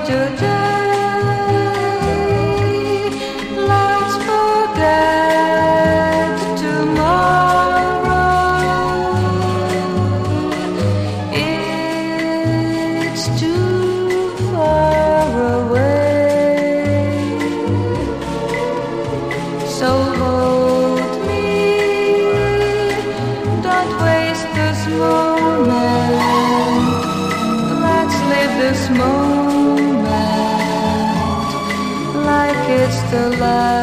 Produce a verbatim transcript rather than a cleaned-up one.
today. Let's forget tomorrow. It's too far away. So hold me, don't waste this moment. Let's live this moment like it's the last.